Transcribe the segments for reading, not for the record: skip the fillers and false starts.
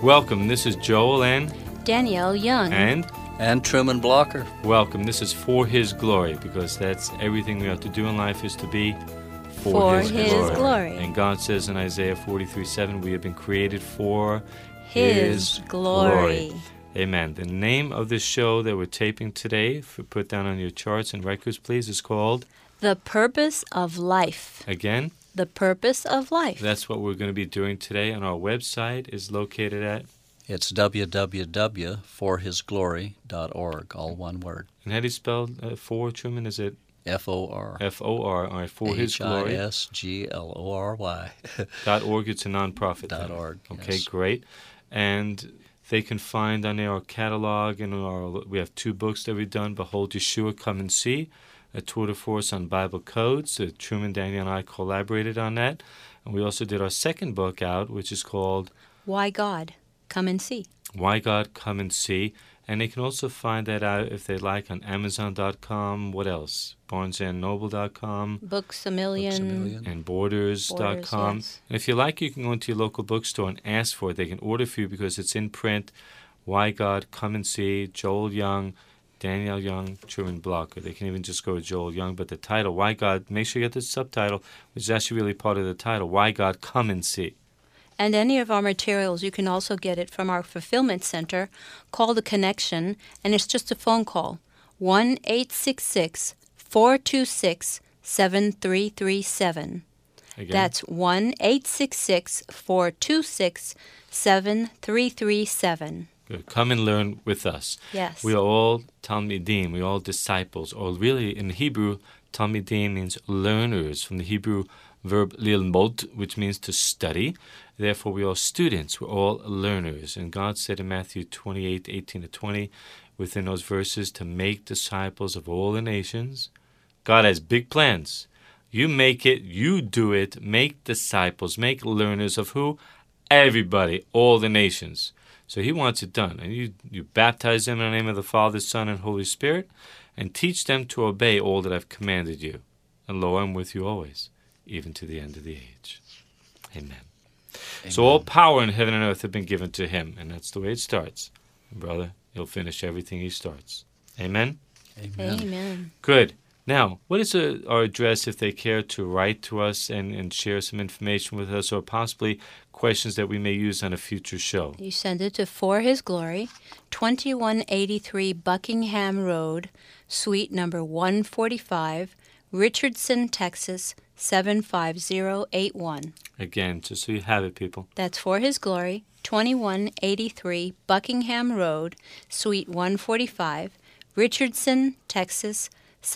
Welcome, this is Joel and Danielle Young. And Truman Blocker. Welcome, this is For His Glory, because that's everything we have to do in life is to be for His glory. And God says in Isaiah 43:7, we have been created for His glory. Amen. The name of this show that we're taping today, put down on your charts and records, please, is called The Purpose of Life. Again? The Purpose of Life. That's what we're going to be doing today, and our website is located at? It's www.forhisglory.org, all one word. And how do you spell for, Truman? Is it? F-O-R. F-O-R, all right, For His Glory. H-I-S-G-L-O-R-Y. .org, it's a nonprofit. .org, Okay, yes. Great. And they can find on there our catalog, and we have 2 books that we've done, Behold Yeshua, Come and See, a tour de force on Bible codes. Truman, Daniel, and I collaborated on that. And we also did our second book out, which is called Why God? Come and See. Why God? Come and See. And they can also find that out if they like on Amazon.com. What else? BarnesandNoble.com. Books a Million. And Borders.com. Yes. And if you like, you can go into your local bookstore and ask for it. They can order for you because it's in print. Why God? Come and See. Joel Young, Danielle Young, Truman Blocker. They can even just go to Joel Young. But the title, Why God, make sure you get the subtitle, which is actually really part of the title. Why God? Come and See. And any of our materials, you can also get it from our fulfillment center. Call The Connection, and it's just a phone call. 1-866-426-7337. Again? That's 1-866-426-7337. Good. Come and learn with us. Yes. We are all Talmidim. We are all disciples. Or really, in Hebrew, Talmidim means learners, from the Hebrew verb lilmod, which means to study. Therefore, we are students. We're all learners. And God said in Matthew 28:18-20, within those verses, to make disciples of all the nations. God has big plans. You make it, you do it, make disciples, make learners of who? Everybody, all the nations. So He wants it done. And you baptize them in the name of the Father, Son, and Holy Spirit, and teach them to obey all that I've commanded you. And lo, I'm with you always, even to the end of the age. Amen. So all power in heaven and earth have been given to Him, and that's the way it starts. And brother, He'll finish everything He starts. Amen? Amen. Good. Now, what is our address if they care to write to us and share some information with us, or possibly questions that we may use on a future show? You send it to For His Glory, 2183 Buckingham Road, Suite number 145, Richardson, Texas, 75081. Again, just so you have it, people. That's For His Glory, 2183 Buckingham Road, Suite 145, Richardson, Texas,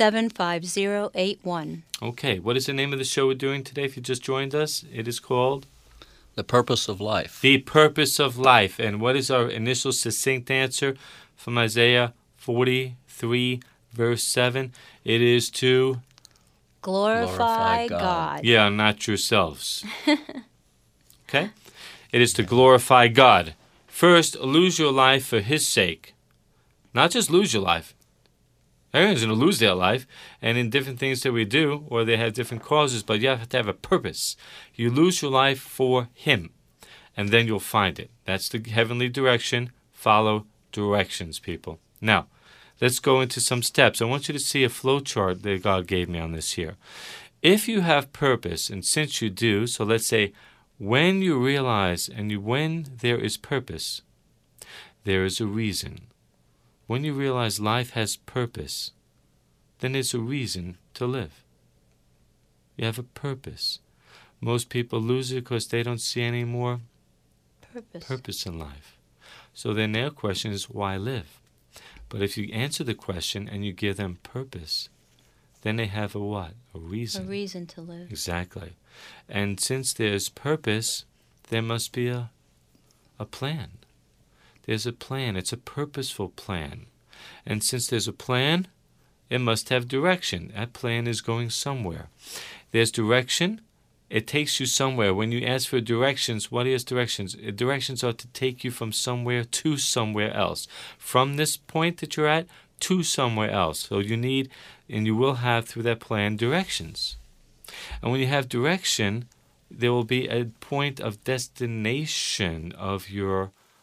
75081. Okay, what is the name of the show we're doing today if you just joined us? It is called The Purpose of Life. The Purpose of Life. And what is our initial succinct answer from Isaiah 43, verse 7? It is to Glorify God. Yeah, not yourselves. Okay? It is to glorify God. First, lose your life for His sake. Not just lose your life. Everyone's going to lose their life, and in different things that we do, or they have different causes, but you have to have a purpose. You lose your life for Him, and then you'll find it. That's the heavenly direction. Follow directions, people. Now, let's go into some steps. I want you to see a flow chart that God gave me on this here. If you have purpose, and since you do, so let's say when you realize when there is purpose, there is a reason. When you realize life has purpose, then there's a reason to live. You have a purpose. Most people lose it because they don't see any more purpose in life. So then their question is, why live? But if you answer the question and you give them purpose, then they have a what? A reason. A reason to live. Exactly. And since there's purpose, there must be a plan. There's a plan. It's a purposeful plan. And since there's a plan, it must have direction. That plan is going somewhere. There's direction. It takes you somewhere. When you ask for directions, what is directions? Directions are to take you from somewhere to somewhere else. From this point that you're at to somewhere else. So you need, and you will have through that plan, directions. And when you have direction, there will be a point of destination of your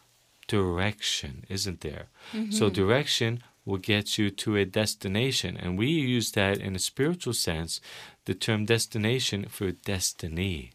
direction, isn't there? So direction will get you to a destination. And we use that in a spiritual sense, the term destination for destiny.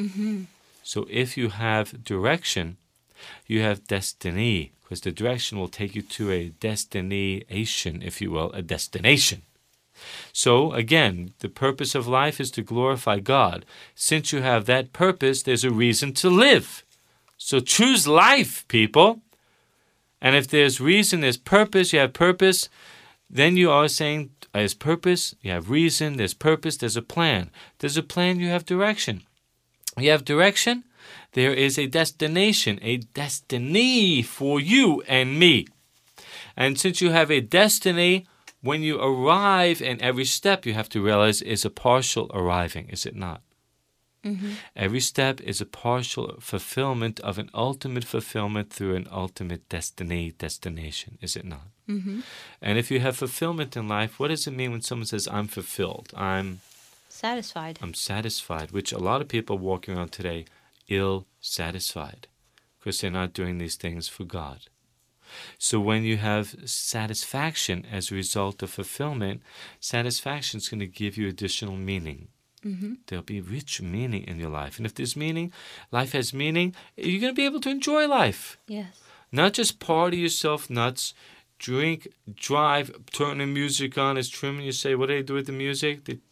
So if you have direction, you have destiny, because the direction will take you to a destination, if you will, a destination. So again, the purpose of life is to glorify God. Since you have that purpose, there's a reason to live. So choose life, people. And if there's reason, there's purpose, you have purpose, then you are saying there's purpose, you have reason, there's purpose, there's a plan. There's a plan, you have direction. You have direction, there is a destination, a destiny for you and me. And since you have a destiny, when you arrive, and every step you have to realize is a partial arriving, is it not? Every step is a partial fulfillment of an ultimate fulfillment through an ultimate destination, is it not? And if you have fulfillment in life, what does it mean when someone says, I'm fulfilled, I'm satisfied, which a lot of people walking around today ill-satisfied because they're not doing these things for God. So when you have satisfaction as a result of fulfillment, satisfaction is going to give you additional meaning. There'll be rich meaning in your life. And if there's meaning, life has meaning, you're going to be able to enjoy life. Yes. Not just party yourself nuts, drink, drive, turn the music on as Truman, you say, what do they do with the music? They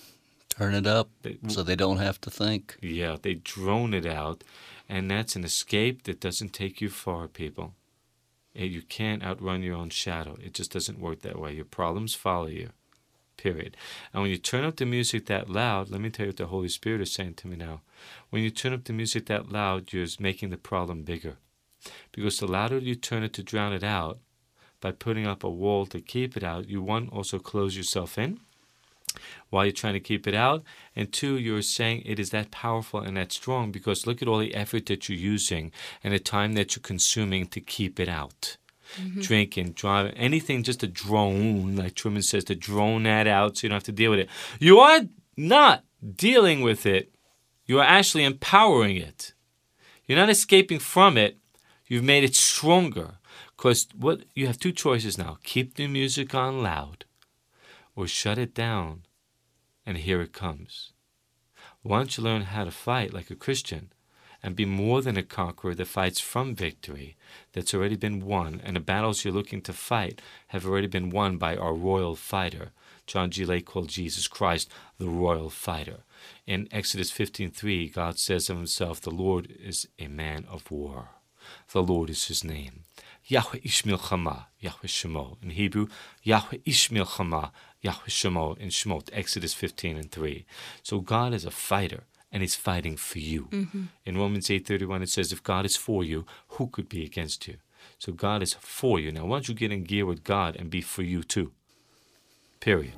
Turn it up so they don't have to think. Yeah, they drone it out. And that's an escape that doesn't take you far, people. You can't outrun your own shadow. It just doesn't work that way. Your problems follow you. Period. And when you turn up the music that loud, let me tell you what the Holy Spirit is saying to me now. When you turn up the music that loud, you're making the problem bigger. Because the louder you turn it to drown it out, by putting up a wall to keep it out, you, one, also close yourself in while you're trying to keep it out. And two, you're saying it is that powerful and that strong because look at all the effort that you're using and the time that you're consuming to keep it out. Drinking, driving, anything just to drone, like Truman says, to drone that out so you don't have to deal with it. You are not dealing with it. You are actually empowering it. You're not escaping from it. You've made it stronger. Because what you have two choices now. Keep the music on loud or shut it down and here it comes. Why don't you learn how to fight like a Christian and be more than a conqueror that fights from victory that's already been won, and the battles you're looking to fight have already been won by our royal fighter. John G. Lake called Jesus Christ the royal fighter. In Exodus 15:3, God says of himself, the Lord is a man of war. The Lord is his name. Yahweh ish milchama, Yahweh Shemo. In Hebrew, Yahweh ish milchama, Yahweh Shemo in Shemot, Exodus 15:3. So God is a fighter, and he's fighting for you. In Romans 8:31, it says, if God is for you, who could be against you? So God is for you. Now, why don't you get in gear with God and be for you too? Period.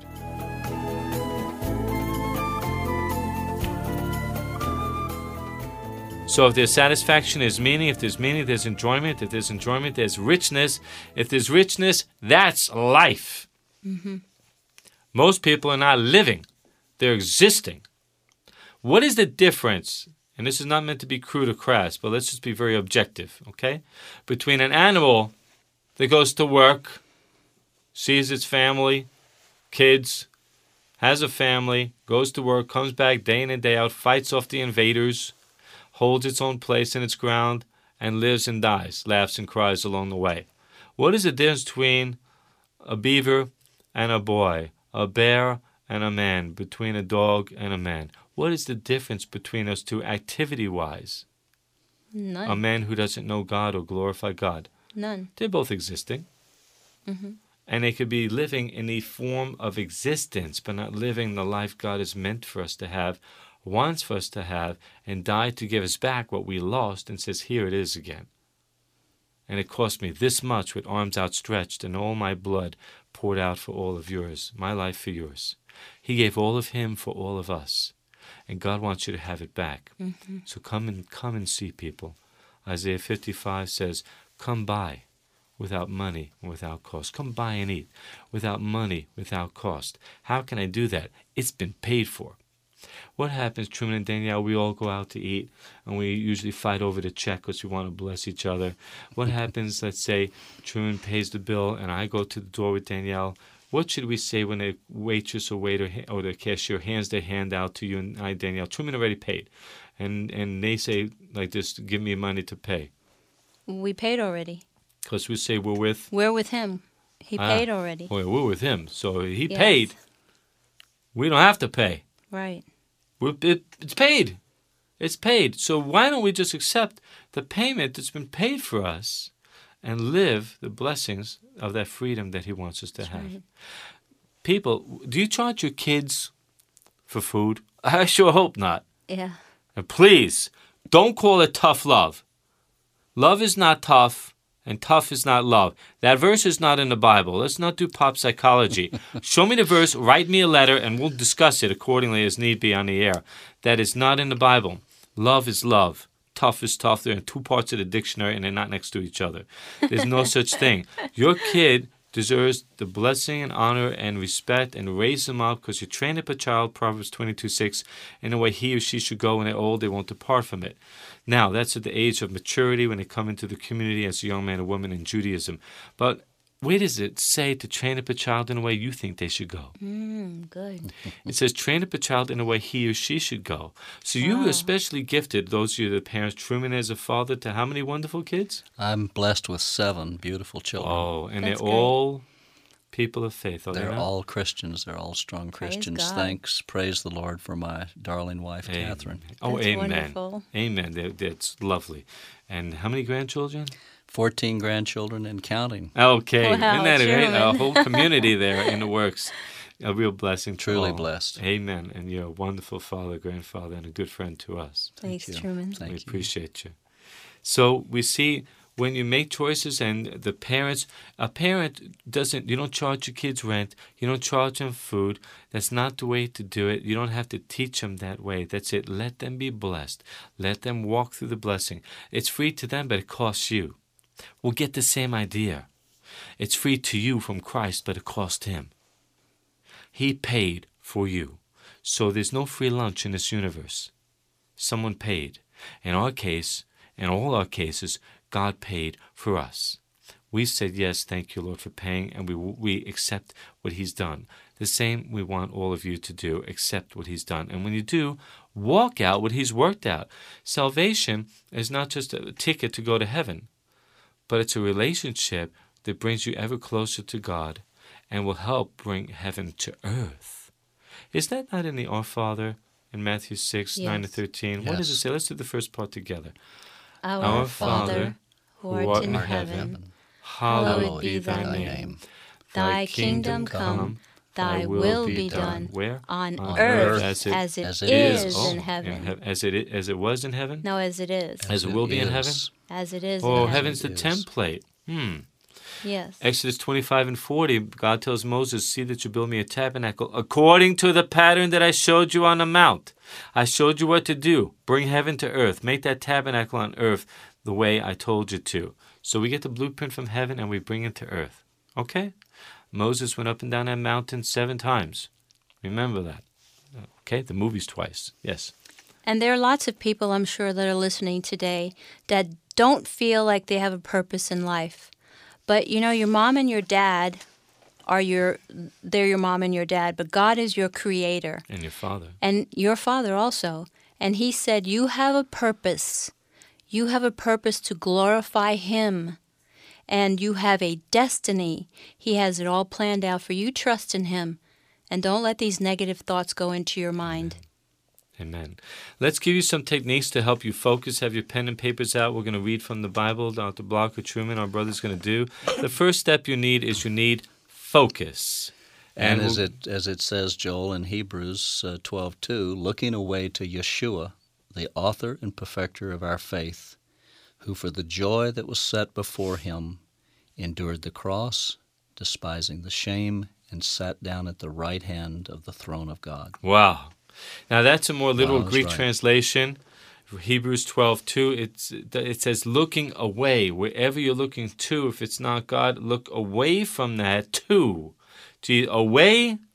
So if there's satisfaction, there's meaning. If there's meaning, there's enjoyment. If there's enjoyment, there's richness. If there's richness, that's life. Most people are not living. They're existing. What is the difference, and this is not meant to be crude or crass, but let's just be very objective, okay? Between an animal that goes to work, sees its family, kids, has a family, goes to work, comes back day in and day out, fights off the invaders, holds its own place in its ground, and lives and dies, laughs and cries along the way. What is the difference between a beaver and a boy, a bear and a man, between a dog and a man? What is the difference between those two activity-wise? None. A man who doesn't know God or glorify God. None. They're both existing. And they could be living in the form of existence, but not living the life God has meant for us to have, wants for us to have, and died to give us back what we lost, and says, here it is again. And it cost me this much with arms outstretched and all my blood poured out for all of yours, my life for yours. He gave all of him for all of us. And God wants you to have it back. So come and see, people. Isaiah 55 says, come buy without money and without cost. Come buy and eat without money, without cost. How can I do that? It's been paid for. What happens, Truman and Danielle, we all go out to eat, and we usually fight over the check because we want to bless each other. What happens, let's say, Truman pays the bill, and I go to the door with Danielle. What should we say when the waitress or waiter or the cashier hands their hand out to you and I, Danielle? Truman already paid. And they say, like this, give me money to pay. We paid already. Because we say We're with him. He paid already. Well, we're with him. So he Yes. paid. We don't have to pay. Right. It's paid. It's paid. So why don't we just accept the payment that's been paid for us and live the blessings of that freedom that he wants us to have? Right. People, do you charge your kids for food? I sure hope not. Yeah. And please, don't call it tough love. Love is not tough, and tough is not love. That verse is not in the Bible. Let's not do pop psychology. Show me the verse, write me a letter, and we'll discuss it accordingly as need be on the air. That is not in the Bible. Love is love. Tough is tough. They're in two parts of the dictionary, and they're not next to each other. There's no such thing. Your kid deserves the blessing and honor and respect, and raise them up, because you train up a child, Proverbs 22:6, in the way he or she should go. When they're old, they won't depart from it. Now, that's at the age of maturity, when they come into the community as a young man or woman in Judaism. But where does it say to train up a child in the way you think they should go? Good. It says train up a child in the way he or she should go. So you were especially gifted, those of you, the parents, Truman as a father, to how many wonderful kids? I'm blessed with 7 beautiful children. Oh, and That's they're great. all people of faith. Are they They're not? all Christians. They're all strong Praise Christians. God. Thanks. Praise the Lord for my darling wife, Amen. Catherine. Oh, That's amen. wonderful. Amen. That's lovely. And how many grandchildren? 14 grandchildren and counting. Okay. Wow, Isn't that great? A Truman. whole community there in the works. A real blessing. to Truly all. blessed. Amen. And you're a wonderful father, grandfather, and a good friend to us. Thanks, you. Truman. Thank We you. appreciate you. So we see when you make choices, and the parents, a parent doesn't, you don't charge your kids rent, you don't charge them food. That's not the way to do it. You don't have to teach them that way. That's it. Let them be blessed. Let them walk through the blessing. It's free to them, but it costs you. We'll get the same idea. It's free to you from Christ, but it cost him. He paid for you. So there's no free lunch in this universe. Someone paid. In our case, in all our cases, God paid for us. We said, yes, thank you, Lord, for paying, and we accept what he's done. The same we want all of you to do, accept what he's done. And when you do, walk out what he's worked out. Salvation is not just a ticket to go to heaven, but it's a relationship that brings you ever closer to God and will help bring heaven to earth. Is that not in the Our Father in Matthew 6, 9 to 13? What does it Yes. say? Let's do the first part together. Our Father, who art in heaven, hallowed be thy name. Thy kingdom come, thy will be done, Where? on On earth earth as it as it is is. in heaven. As it was in heaven? No, as it is. As it will be in heaven? is. As it is Oh, in heaven. heaven's the It is. template. Yes. Exodus 25 and 40, God tells Moses, see that you build me a tabernacle according to the pattern that I showed you on the mount. I showed you what to do. Bring heaven to earth. Make that tabernacle on earth the way I told you to. So we get the blueprint from heaven and we bring it to earth. Okay? Moses went up and down that mountain 7 times. Remember that. Okay? The movie's twice. Yes. And there are lots of people, I'm sure, that are listening today that don't feel like they have a purpose in life. But, you know, your mom and your dad they're your mom and your dad, but God is your creator. And your father. And your father also. And he said, you have a purpose. You have a purpose to glorify him. And you have a destiny. He has it all planned out for you. Trust in him. And don't let these negative thoughts go into your mind. Amen. Let's give you some techniques to help you focus. Have your pen and papers out. We're going to read from the Bible. Dr. Blocker Truman, our brother's going to do. The first step you need is you need focus. And we'll- as it says, Joel, in Hebrews 12:2, looking away to Yeshua, the author and perfecter of our faith, who for the joy that was set before him endured the cross, despising the shame, and sat down at the right hand of the throne of God. Wow. Now that's a more literal Wow, that's Greek right. translation. Hebrews 12:2. It says looking away. Wherever you're looking to, if it's not God, look away from that to away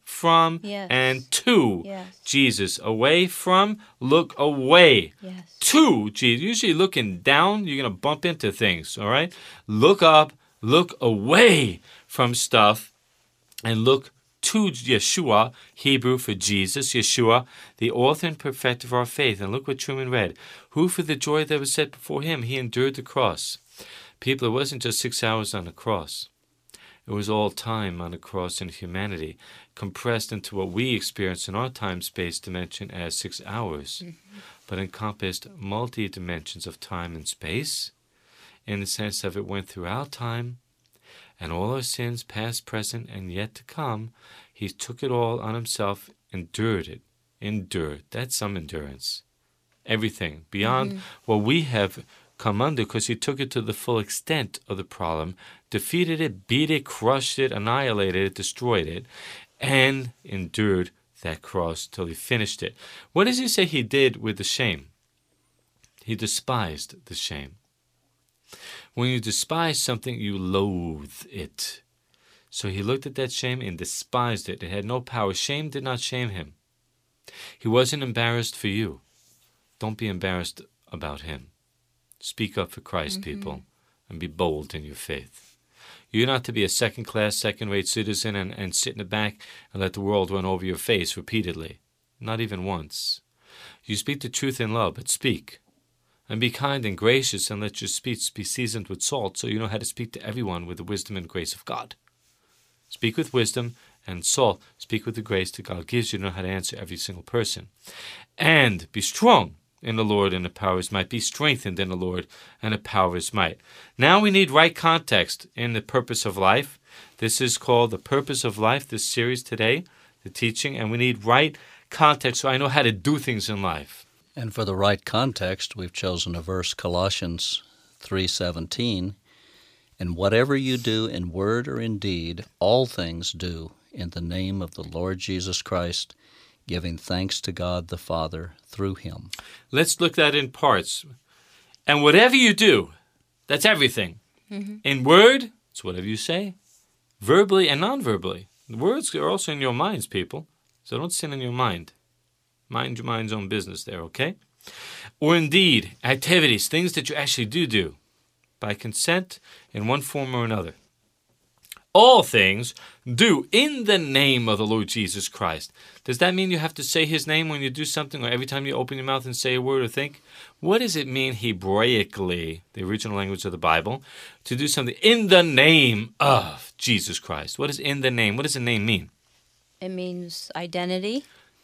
from, Yes. and to Yes. Jesus. Away from, look away. Yes. To Jesus. Usually looking down, you're going to bump into things, all right? Look up, look away from stuff, and look to Yeshua, Hebrew for Jesus, Yeshua, the author and perfecter of our faith. And look what Truman read. Who for the joy that was set before him, he endured the cross. People, it wasn't just 6 hours on the cross. It was all time on the cross in humanity, compressed into what we experience in our time-space dimension as 6 hours, but encompassed multi-dimensions of time and space, in the sense of it went throughout time, and all our sins, past, present, and yet to come, he took it all on himself, endured it. Endured. That's some endurance. Everything beyond what we have come under, because he took it to the full extent of the problem, defeated it, beat it, crushed it, annihilated it, destroyed it, and endured that cross till he finished it. What does he say he did with the shame? He despised the shame. When you despise something, you loathe it. So he looked at that shame and despised it. It had no power. Shame did not shame him. He wasn't embarrassed for you. Don't be embarrassed about him. Speak up for Christ, people, and be bold in your faith. You're not to be a second-class, second-rate citizen and sit in the back and let the world run over your face repeatedly. Not even once. You speak the truth in love, but speak. And be kind and gracious, and let your speech be seasoned with salt, so you know how to speak to everyone with the wisdom and grace of God. Speak with wisdom and salt. Speak with the grace that God gives you to know how to answer every single person. And be strong in the Lord and the power of his might. Be strengthened in the Lord and the power of his might. Now we need right context in the purpose of life. This is called the purpose of life, this series today, the teaching, and we need right context so I know how to do things in life. And for the right context, we've chosen a verse, Colossians 3:17, and whatever you do in word or in deed, all things do in the name of the Lord Jesus Christ, giving thanks to God the Father through him. Let's look at that in parts. And whatever you do, that's everything. In word, it's whatever you say, verbally and non-verbally. The words are also in your minds, people, so don't sin in your mind. Mind your mind's own business there, okay? Or in deed, activities, things that you actually do, by consent in one form or another. All things do in the name of the Lord Jesus Christ. Does that mean you have to say his name when you do something, or every time you open your mouth and say a word or think? What does it mean Hebraically, the original language of the Bible, to do something in the name of Jesus Christ? What is in the name? What does the name mean? It means identity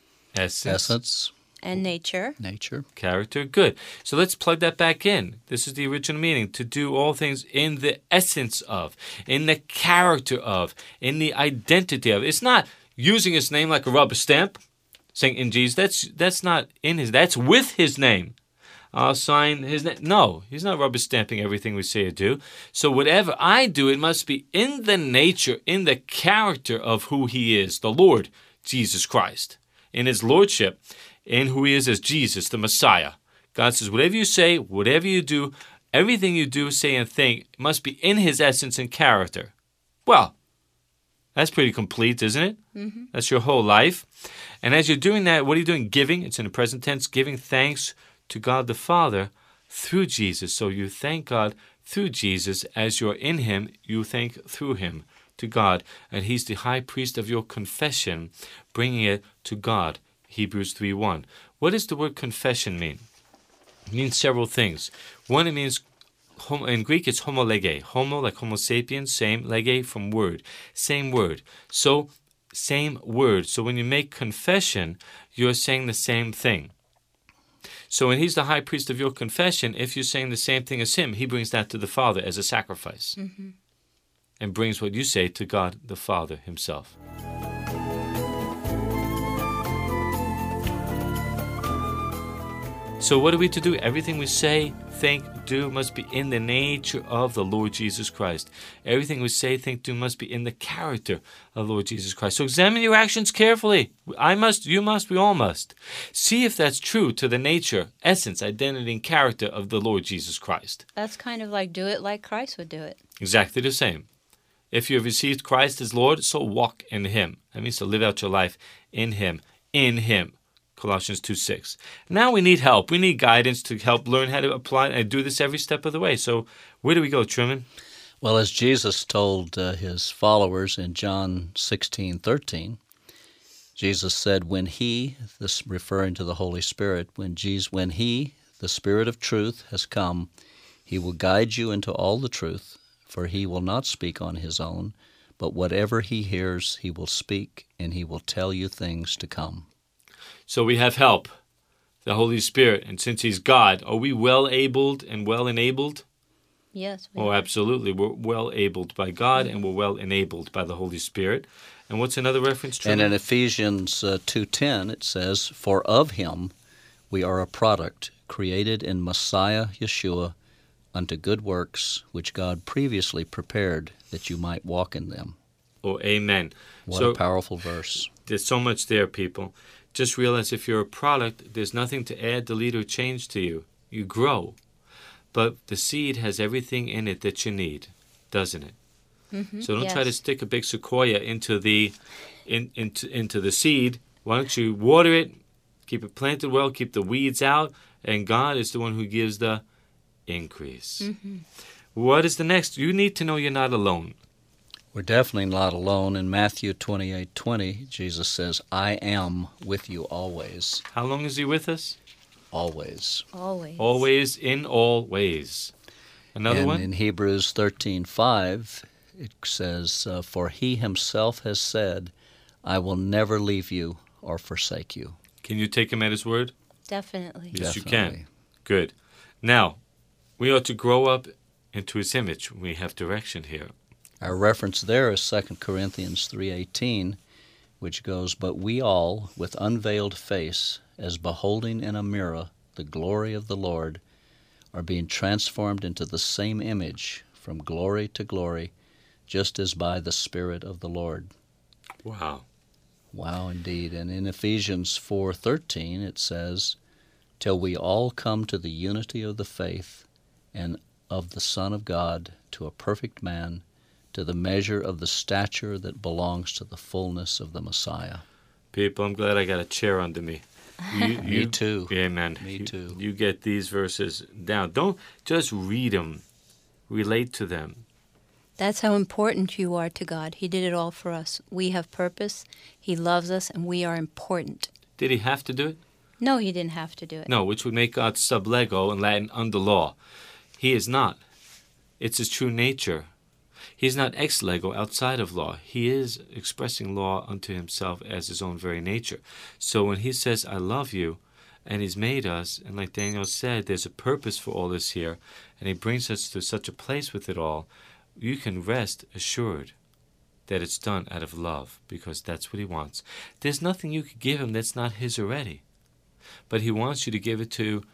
Essence, and nature. nature. Character, good. So let's plug that back in. This is the original meaning, to do all things in the essence of, in the character of, in the identity of. It's not using his name like a rubber stamp, saying in Jesus. That's not in his, that's with his name. I'll sign his name. No, he's not rubber stamping everything we say or do. So whatever I do, it must be in the nature, in the character of who he is, the Lord Jesus Christ. In his lordship, in who he is as Jesus, the Messiah. God says, whatever you say, whatever you do, everything you do, say, and think must be in his essence and character. Well, that's pretty complete, isn't it? Mm-hmm. That's your whole life. And as you're doing that, what are you doing? Giving. It's in the present tense. Giving thanks to God the Father through Jesus. So you thank God through Jesus. As you're in him, you thank through him to God. And he's the high priest of your confession, bringing it to God. Hebrews 3:1. What does the word confession mean? It means several things. One, it means, in Greek, it's homolege. Homo, like homo sapiens, same. Lege, from word. Same word. So, same word. So when you make confession, you're saying the same thing. So when he's the high priest of your confession, if you're saying the same thing as him, he brings that to the Father as a sacrifice. Mm-hmm. And brings what you say to God the Father himself. So what are we to do? Everything we say, think, do must be in the nature of the Lord Jesus Christ. Everything we say, think, do must be in the character of the Lord Jesus Christ. So examine your actions carefully. I must, you must, we all must. See if that's true to the nature, essence, identity, and character of the Lord Jesus Christ. That's kind of like do it like Christ would do it. Exactly the same. If you have received Christ as Lord, so walk in him. That means to live out your life in him. In him. Colossians 2:6. Now we need help. We need guidance to help learn how to apply and do this every step of the way. So where do we go, Truman? Well, as Jesus told his followers in John 16:13, Jesus said, when he, this referring to the Holy Spirit, when he, the Spirit of truth, has come, he will guide you into all the truth, for he will not speak on his own, but whatever he hears he will speak, and he will tell you things to come. So we have help, the Holy Spirit, and since he's God, are we well-abled and well-enabled? Yes. Oh, absolutely. We're well-abled by God, and we're well-enabled by the Holy Spirit. And what's another reference, Truman? And in Ephesians 2:10 it says, for of him we are a product created in Messiah Yeshua unto good works, which God previously prepared that you might walk in them. Oh, amen. What a powerful verse. There's so much there, people. Just realize if you're a product, there's nothing to add, delete, or change to you. You grow. But the seed has everything in it that you need, doesn't it? Mm-hmm. So don't try to stick a big sequoia into the seed. Why don't you water it, keep it planted well, keep the weeds out, and God is the one who gives the increase. Mm-hmm. What is the next? You need to know you're not alone. We're definitely not alone. In Matthew 28:20, Jesus says, I am with you always. How long is he with us? Always. Always. Always, in all ways. Another one? In Hebrews 13:5, it says, for he himself has said, I will never leave you or forsake you. Can you take him at his word? Definitely. Yes, Definitely. you can. Good. Now, we ought to grow up into his image. We have direction here. Our reference there is 2 Corinthians 3:18, which goes, but we all, with unveiled face, as beholding in a mirror the glory of the Lord, are being transformed into the same image from glory to glory, just as by the Spirit of the Lord. Wow. Wow, indeed. And in Ephesians 4:13 it says, till we all come to the unity of the faith and of the Son of God, to a perfect man, to the measure of the stature that belongs to the fullness of the Messiah. People, I'm glad I got a chair under me. Me too. Amen. Me too. You get these verses down. Don't just read them. Relate to them. That's how important you are to God. He did it all for us. We have purpose. He loves us, and we are important. Did he have to do it? No, he didn't have to do it. No, which would make God sub lego, in Latin, under law. He is not. It's his true nature. He's not ex lego, outside of law. He is expressing law unto himself as his own very nature. So when he says, I love you, and he's made us, and like Daniel said, there's a purpose for all this here, and he brings us to such a place with it all, you can rest assured that it's done out of love, because that's what he wants. There's nothing you could give him that's not his already. But he wants you to give it to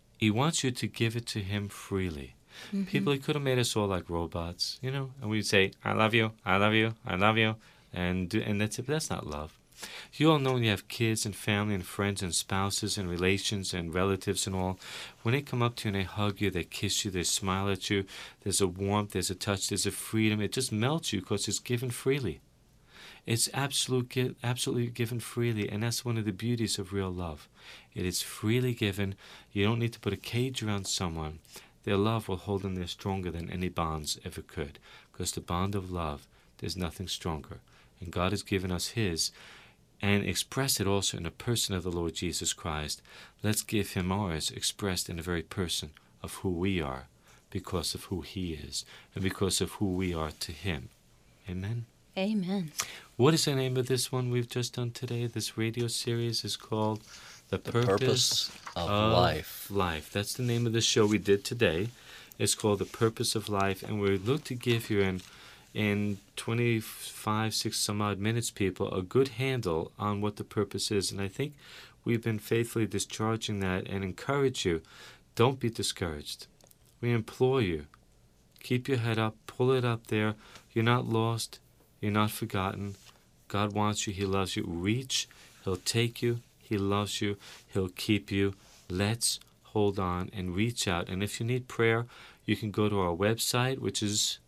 him freely. Mm-hmm. People, he could have made us all like robots, and we'd say, I love you, I love you, I love you, and that's it. But that's not love. You all know when you have kids and family and friends and spouses and relations and relatives and all, when they come up to you and they hug you, they kiss you, they smile at you, there's a warmth, there's a touch, there's a freedom. It just melts you because it's given freely. It's absolutely given freely, and that's one of the beauties of real love. It is freely given. You don't need to put a cage around someone. Their love will hold them there stronger than any bonds ever could, because the bond of love, there's nothing stronger. And God has given us his, and express it also in the person of the Lord Jesus Christ. Let's give him ours, expressed in the very person of who we are, because of who he is, and because of who we are to him. Amen? Amen. What is the name of this one we've just done today? This radio series is called The Purpose of Life. Life. That's the name of the show we did today. It's called The Purpose of Life, and we look to give you in 25, 6 some odd minutes, people, a good handle on what the purpose is. And I think we've been faithfully discharging that and encourage you. Don't be discouraged. We implore you. Keep your head up. Pull it up there. You're not lost. You're not forgotten. God wants you. He loves you. Reach. He'll take you. He loves you. He'll keep you. Let's hold on and reach out. And if you need prayer, you can go to our website, which is,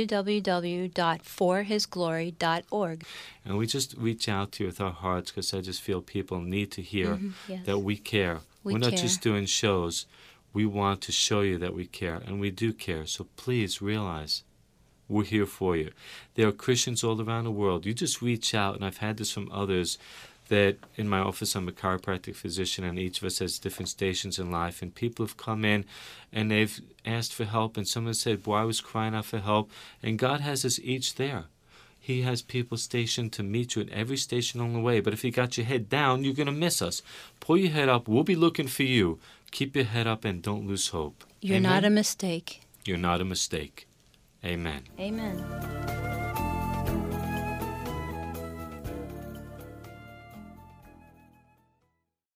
www.forhisglory.org. and we just reach out to you with our hearts, because I just feel people need to hear Yes. that we care. We're not care. just doing shows. We want to show you that we care, and we do care. So please realize we're here for you. There are Christians all around the world. You just reach out, and I've had this from others, that in my office I'm a chiropractic physician, and each of us has different stations in life, and people have come in and they've asked for help, and someone said, boy, I was crying out for help, and God has us each there. He has people stationed to meet you at every station on the way. But if you got your head down, you're going to miss us. Pull your head up. We'll be looking for you. Keep your head up and don't lose hope. You're Amen? not a mistake. You're not a mistake. Amen. Amen.